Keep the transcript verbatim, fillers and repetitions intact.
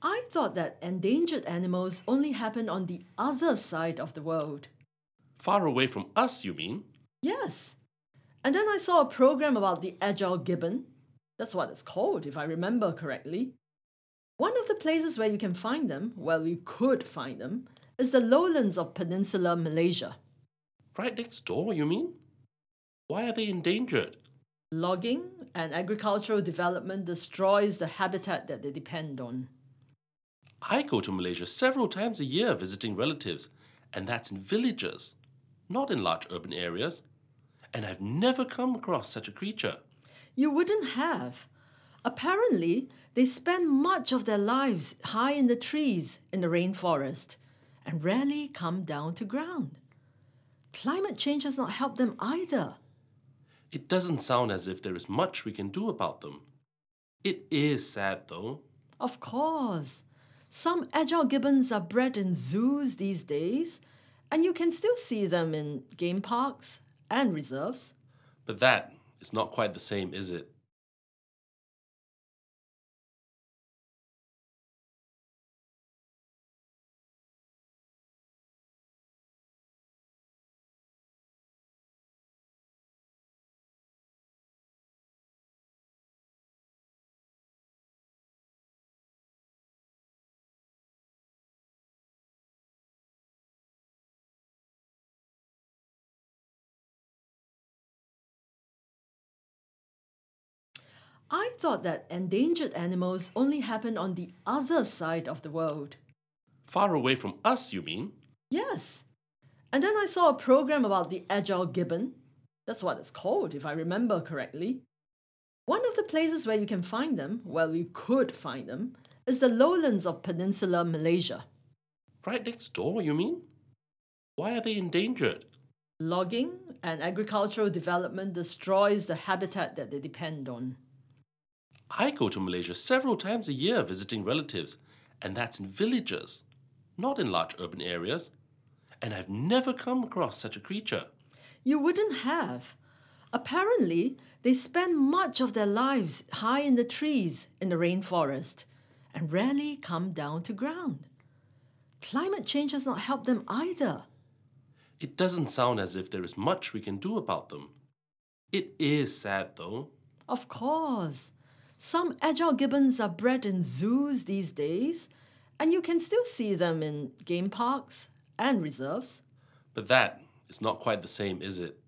I thought that endangered animals only happen on the other side of the world. Far away from us, you mean? Yes. And then I saw a program about the agile gibbon. That's what it's called, if I remember correctly. One of the places where you can find them, well, you could find them, is the lowlands of peninsular Malaysia. Right next door, you mean? Why are they endangered? Logging and agricultural development destroys the habitat that they depend on. I go to Malaysia several times a year visiting relatives, and that's in villages, not in large urban areas. And I've never come across such a creature. You wouldn't have. Apparently, they spend much of their lives high in the trees in the rainforest and rarely come down to ground. Climate change has not helped them either. It doesn't sound as if there is much we can do about them. It is sad, though. Of course. Some agile gibbons are bred in zoos these days, and you can still see them in game parks and reserves. But that is not quite the same, is it? I thought that endangered animals only happen on the other side of the world. Far away from us, you mean? Yes. And then I saw a program about the agile gibbon. That's what it's called, if I remember correctly. One of the places where you can find them, well, you could find them, is the lowlands of peninsular Malaysia. Right next door, you mean? Why are they endangered? Logging and agricultural development destroys the habitat that they depend on. I go to Malaysia several times a year visiting relatives, and that's in villages, not in large urban areas. And I've never come across such a creature. You wouldn't have. Apparently, they spend much of their lives high in the trees in the rainforest and rarely come down to ground. Climate change has not helped them either. It doesn't sound as if there is much we can do about them. It is sad, though. Of course. Some agile gibbons are bred in zoos these days, and you can still see them in game parks and reserves. But that is not quite the same, is it?